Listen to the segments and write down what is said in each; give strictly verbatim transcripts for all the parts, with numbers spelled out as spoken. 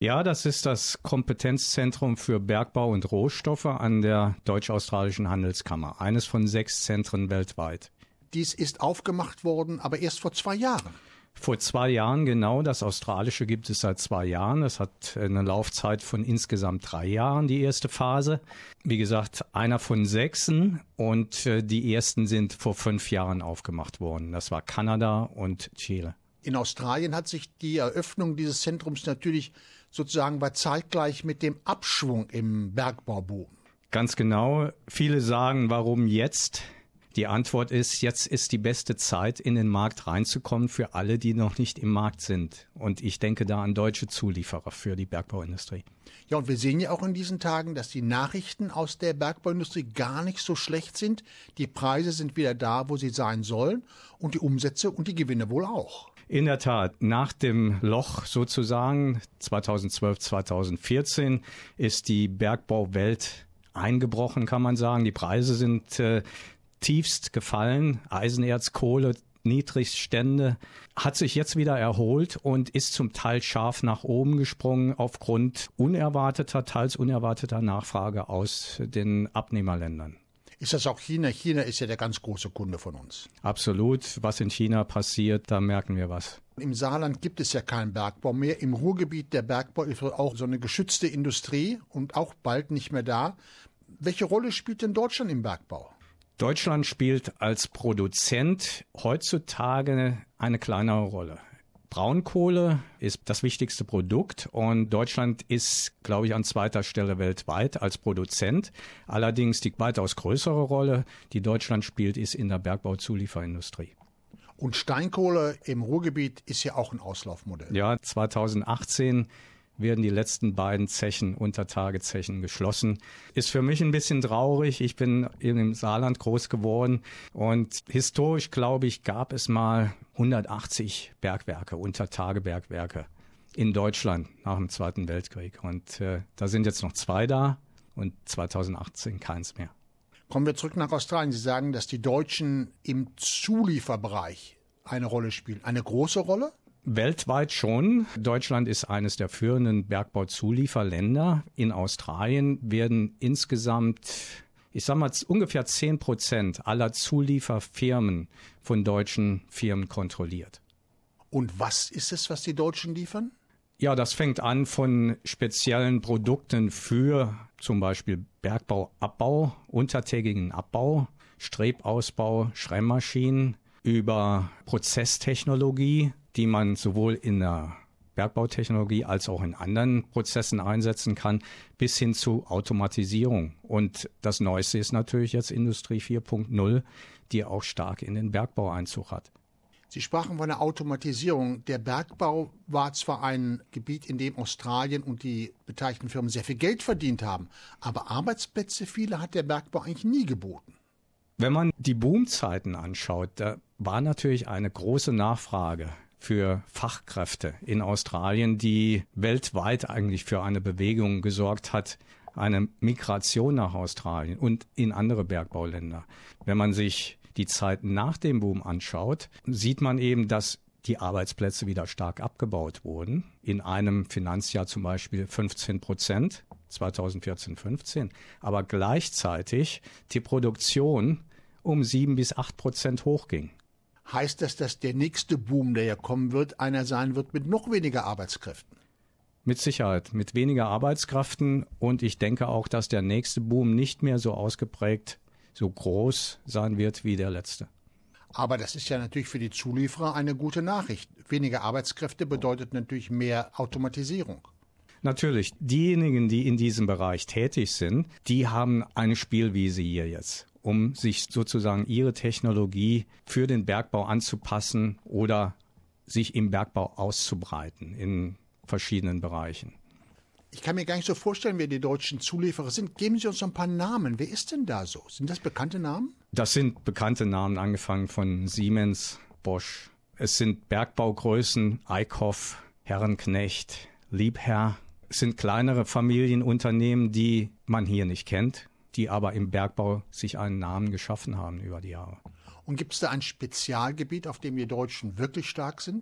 Ja, das ist das Kompetenzzentrum für Bergbau und Rohstoffe an der Deutsch-Australischen Handelskammer, eines von sechs Zentren weltweit. Dies ist aufgemacht worden, aber erst vor zwei Jahren. Vor zwei Jahren genau, das Australische gibt es seit zwei Jahren. Es hat eine Laufzeit von insgesamt drei Jahren, die erste Phase. Wie gesagt, einer von sechsen und die ersten sind vor fünf Jahren aufgemacht worden. Das war Kanada und Chile. In Australien hat sich die Eröffnung dieses Zentrums natürlich sozusagen war zeitgleich mit dem Abschwung im Bergbauboom. Ganz genau. Viele sagen, warum jetzt? Die Antwort ist, jetzt ist die beste Zeit, in den Markt reinzukommen für alle, die noch nicht im Markt sind. Und ich denke da an deutsche Zulieferer für die Bergbauindustrie. Ja, und wir sehen ja auch in diesen Tagen, dass die Nachrichten aus der Bergbauindustrie gar nicht so schlecht sind. Die Preise sind wieder da, wo sie sein sollen und die Umsätze und die Gewinne wohl auch. In der Tat, nach dem Loch sozusagen zweitausendzwölf, zweitausendvierzehn ist die Bergbauwelt eingebrochen, kann man sagen. Die Preise sind äh, tiefst gefallen, Eisenerz, Kohle, Niedrigststände, hat sich jetzt wieder erholt und ist zum Teil scharf nach oben gesprungen aufgrund unerwarteter, teils unerwarteter Nachfrage aus den Abnehmerländern. Ist das auch China? China ist ja der ganz große Kunde von uns. Absolut. Was in China passiert, da merken wir was. Im Saarland gibt es ja keinen Bergbau mehr. Im Ruhrgebiet der Bergbau ist auch so eine geschützte Industrie und auch bald nicht mehr da. Welche Rolle spielt denn Deutschland im Bergbau? Deutschland spielt als Produzent heutzutage eine kleinere Rolle. Braunkohle ist das wichtigste Produkt und Deutschland ist, glaube ich, an zweiter Stelle weltweit als Produzent. Allerdings die weitaus größere Rolle, die Deutschland spielt, ist in der Bergbauzulieferindustrie. Und Steinkohle im Ruhrgebiet ist ja auch ein Auslaufmodell. Ja, zweitausendachtzehn werden die letzten beiden Zechen, Untertagezechen geschlossen. Ist für mich ein bisschen traurig. Ich bin im Saarland groß geworden und historisch, glaube ich, gab es mal hundertachtzig Bergwerke, Untertagebergwerke in Deutschland nach dem Zweiten Weltkrieg. Und äh, da sind jetzt noch zwei da und zweitausendachtzehn keins mehr. Kommen wir zurück nach Australien. Sie sagen, dass die Deutschen im Zulieferbereich eine Rolle spielen. Eine große Rolle? Weltweit schon. Deutschland ist eines der führenden Bergbauzulieferländer. In Australien werden insgesamt, ich sag mal, ungefähr zehn Prozent aller Zulieferfirmen von deutschen Firmen kontrollirt. Und was ist es, was die Deutschen liefern? Ja, das fängt an von speziellen Produkten für zum Beispiel Bergbauabbau, untertägigen Abbau, Strebausbau, Schremmmaschinen, über Prozesstechnologie, die man sowohl in der Bergbautechnologie als auch in anderen Prozessen einsetzen kann, bis hin zu Automatisierung. Und das Neueste ist natürlich jetzt Industrie vier Punkt null, die auch stark in den Bergbau Einzug hat. Sie sprachen von der Automatisierung. Der Bergbau war zwar ein Gebiet, in dem Australien und die beteiligten Firmen sehr viel Geld verdient haben, aber Arbeitsplätze viele hat der Bergbau eigentlich nie geboten. Wenn man die Boomzeiten anschaut, da war natürlich eine große Nachfrage für Fachkräfte in Australien, die weltweit eigentlich für eine Bewegung gesorgt hat, eine Migration nach Australien und in andere Bergbauländer. Wenn man sich die Zeit nach dem Boom anschaut, sieht man eben, dass die Arbeitsplätze wieder stark abgebaut wurden. In einem Finanzjahr zum Beispiel fünfzehn Prozent, zweitausendvierzehn, fünfzehn, aber gleichzeitig die Produktion um sieben bis acht Prozent hochging. Heißt das, dass der nächste Boom, der ja kommen wird, einer sein wird mit noch weniger Arbeitskräften? Mit Sicherheit, mit weniger Arbeitskräften. Und ich denke auch, dass der nächste Boom nicht mehr so ausgeprägt, so groß sein wird wie der letzte. Aber das ist ja natürlich für die Zulieferer eine gute Nachricht. Weniger Arbeitskräfte bedeutet natürlich mehr Automatisierung. Natürlich, diejenigen, die in diesem Bereich tätig sind, die haben eine Spielwiese hier jetzt, um sich sozusagen ihre Technologie für den Bergbau anzupassen oder sich im Bergbau auszubreiten in verschiedenen Bereichen. Ich kann mir gar nicht so vorstellen, wer die deutschen Zulieferer sind. Geben Sie uns ein paar Namen. Wer ist denn da so? Sind das bekannte Namen? Das sind bekannte Namen, angefangen von Siemens, Bosch. Es sind Bergbaugrößen, Eickhoff, Herrenknecht, Liebherr. Es sind kleinere Familienunternehmen, die man hier nicht kennt, die aber im Bergbau sich einen Namen geschaffen haben über die Jahre. Und gibt es da ein Spezialgebiet, auf dem die Deutschen wirklich stark sind?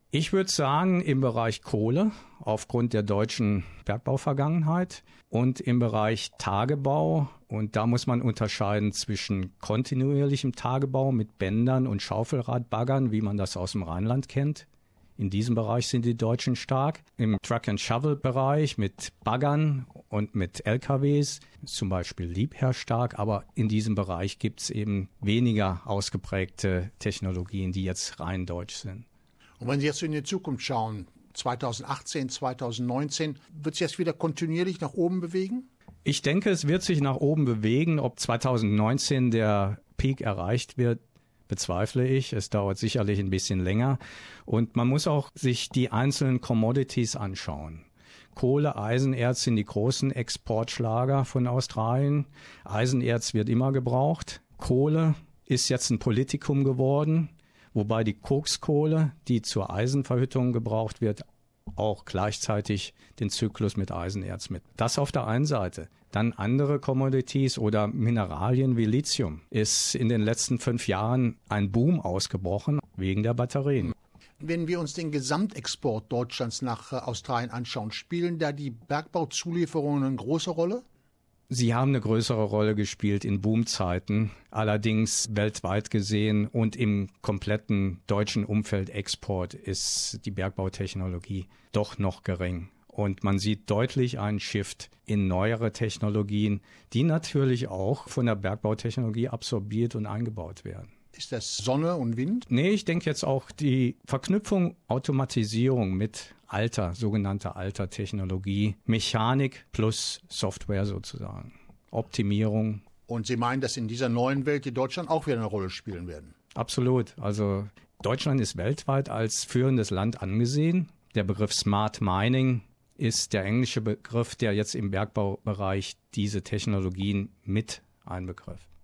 Ich würde sagen, im Bereich Kohle, aufgrund der deutschen Bergbauvergangenheit, und im Bereich Tagebau. Und da muss man unterscheiden zwischen kontinuierlichem Tagebau mit Bändern und Schaufelradbaggern, wie man das aus dem Rheinland kennt. In diesem Bereich sind die Deutschen stark. Im Truck-and-Shovel-Bereich mit Baggern und mit L K Ws, zum Beispiel Liebherr stark. Aber in diesem Bereich gibt es eben weniger ausgeprägte Technologien, die jetzt rein deutsch sind. Und wenn Sie jetzt in die Zukunft schauen, zweitausendachtzehn, zweitausendneunzehn, wird es jetzt wieder kontinuierlich nach oben bewegen? Ich denke, es wird sich nach oben bewegen. Ob zweitausendneunzehn der Peak erreicht wird, bezweifle ich. Es dauert sicherlich ein bisschen länger. Und man muss auch sich die einzelnen Commodities anschauen. Kohle, Eisenerz sind die großen Exportschlager von Australien. Eisenerz wird immer gebraucht. Kohle ist jetzt ein Politikum geworden, wobei die Kokskohle, die zur Eisenverhüttung gebraucht wird, auch gleichzeitig den Zyklus mit Eisenerz mit. Das auf der einen Seite. Dann andere Commodities oder Mineralien wie Lithium ist in den letzten fünf Jahren ein Boom ausgebrochen wegen der Batterien. Wenn wir uns den Gesamtexport Deutschlands nach Australien anschauen, spielen da die Bergbauzulieferungen eine große Rolle? Sie haben eine größere Rolle gespielt in Boomzeiten, allerdings weltweit gesehen und im kompletten deutschen Umfeld Export ist die Bergbautechnologie doch noch gering. Und man sieht deutlich einen Shift in neuere Technologien, die natürlich auch von der Bergbautechnologie absorbiert und eingebaut werden. Ist das Sonne und Wind? Nee, ich denke jetzt auch die Verknüpfung Automatisierung mit alter, sogenannter alter Technologie, Mechanik plus Software sozusagen, Optimierung. Und Sie meinen, dass in dieser neuen Welt die Deutschland auch wieder eine Rolle spielen werden? Absolut. Also Deutschland ist weltweit als führendes Land angesehen. Der Begriff Smart Mining ist der englische Begriff, der jetzt im Bergbaubereich diese Technologien mit einbegriff.